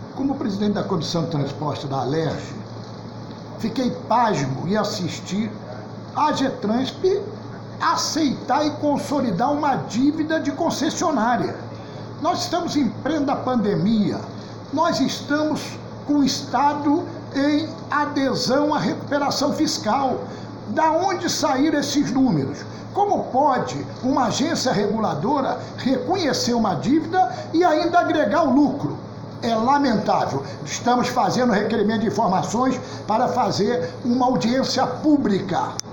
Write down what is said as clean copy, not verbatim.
Como presidente da Comissão de Transporte da Alerj, fiquei pasmo em assistir a Getransp aceitar e consolidar uma dívida de concessionária. Nós estamos em plena pandemia, nós estamos com o Estado em adesão à recuperação fiscal. Da onde saíram esses números? Como pode uma agência reguladora reconhecer uma dívida e ainda agregar o lucro? É lamentável. Estamos fazendo requerimento de informações para fazer uma audiência pública.